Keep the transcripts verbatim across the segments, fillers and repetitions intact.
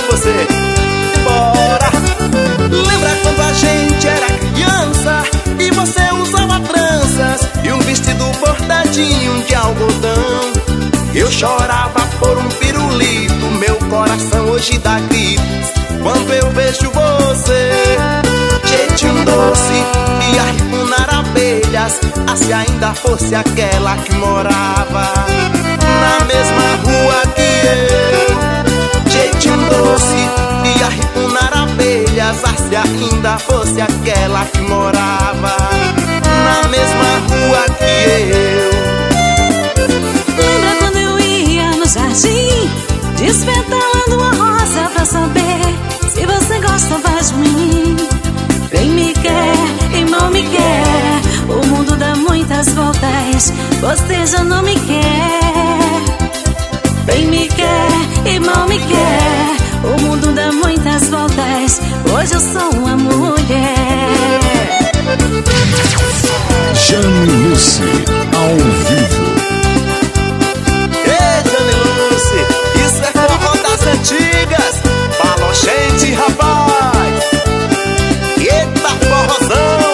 você. Bora! Lembra quando a gente era criança e você usava tranças e um vestido bordadinho de algodão? Eu chorava por um pirulito, meu coração hoje dá gritos quando eu vejo você. Jeitinho doce de arripunar abelhas, ah, se ainda fosse aquela que morava na mesma rua que eu. Jeitinho doce de arripunar abelhas, ah, se ainda fosse aquela que morava na mesma rua que eu. Lembra quando eu ia no jardim, despetalando uma rosa pra saber se você gostava de mim? Bem me quer e mal me quer, o mundo dá muitas voltas, você já não me quer. Bem me quer e mal me quer, o mundo dá muitas voltas, hoje eu sou uma mulher. Jane Lucy, ao vivo. Ei, Jane Lucy, isso é forró das antigas, Balochente, rapaz. Eita forrozão!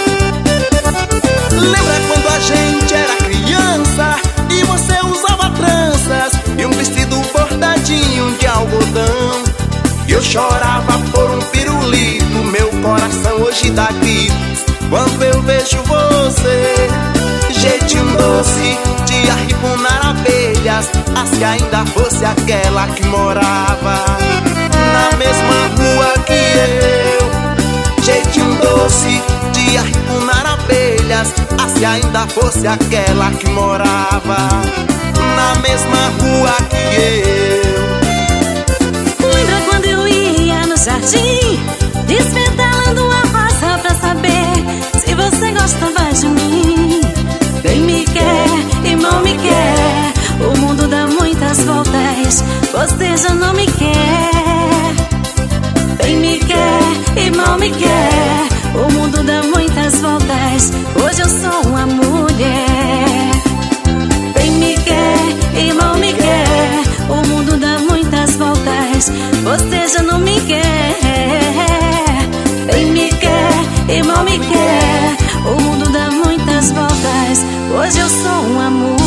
Lembra quando a gente era criança e você usava tranças e um vestido bordadinho de algodão? Eu chorava por um pirulito, meu coração hoje dá gritos quando eu vejo você. Jeitinho doce de arripunar abelhas, ah, se ainda fosse aquela que morava na mesma rua que eu. Jeitinho doce de arripunar abelhas, ah, se ainda fosse aquela que morava na mesma rua que eu. Lembra quando eu ia no jardim, despetalando uma rosa pra saber se você gostava de mim? Bem me quer e mal me quer, o mundo dá muitas voltas, você já não me quer. Bem me quer e mal me quer, o mundo dá muitas voltas, hoje eu sou uma mulher. Bem me quer e mal me quer, o mundo dá muitas voltas, você já não me quer. Bem me quer e mal me quer, o mundo dá muitas voltas, hoje eu sou um amor.